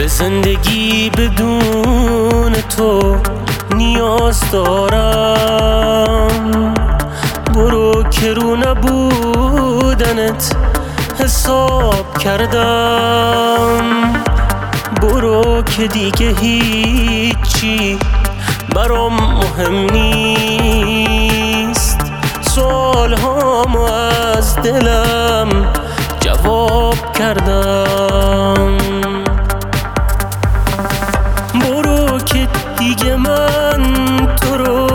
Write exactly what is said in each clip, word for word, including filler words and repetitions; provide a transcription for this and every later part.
به زندگی بدون تو نیاز دارم. برو که رو نبودنت حساب کردم. برو که دیگه هیچی برام مهم نیست. سوال هامو از دلم جواب کردم. برو که دیگه من تو رو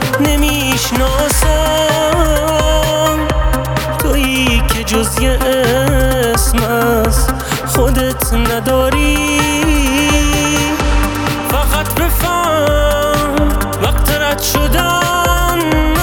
نمیشناسم. تویی که جز یه اسم از خودت نداری. فقط بفهم وقت رد شدن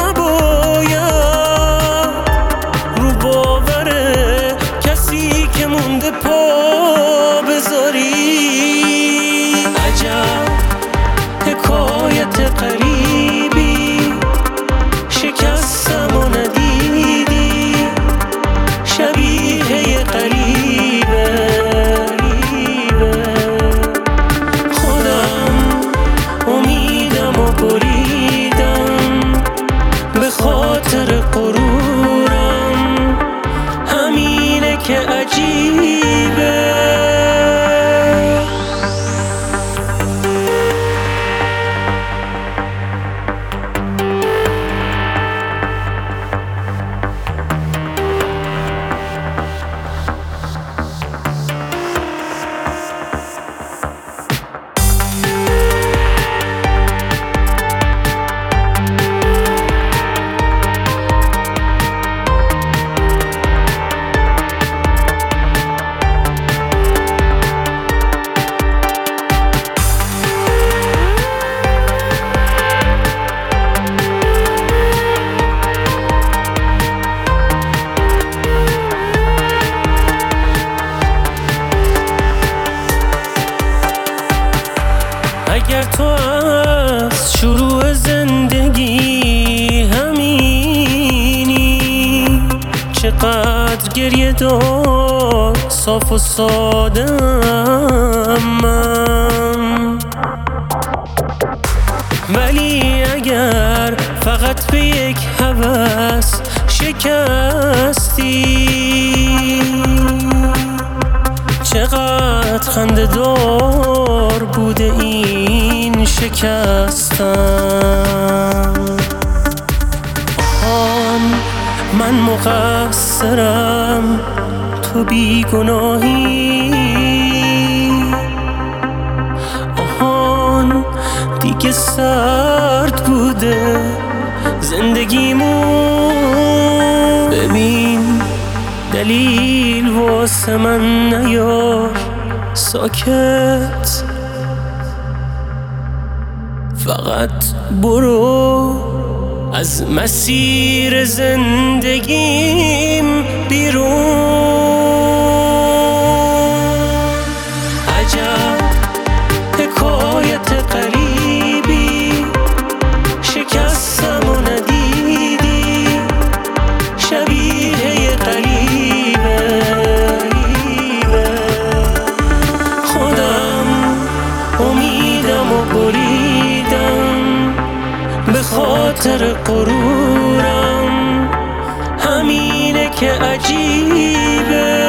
نباید رو باور کسی که مونده پا بذاری. عجب حکایت قریبی، شکستم و ندیدی. شبیه قریبه خودم امیدم و بریدم به خاطر غرورم. همینه که عجیبه. اگر تو از شروع زندگی همینی، چقدر گریه دار صاف و ساده‌ام من. ولی اگر فقط به یک هوس شکستی، چقدر خنده دار بوده این شکستم. آن من مقصرم تو بیگناهی. آهان دیگه سرد بوده زندگیمون. ببین دلیل واسه من نیار ساکت. فقط برو از مسیر زندگیم بیرون. عجب حکایت قریبی، شکستم و ندیدی. شبیه قریبه خودم امیدم و بریدم به خاطر غرورم. همینه که عجیبه.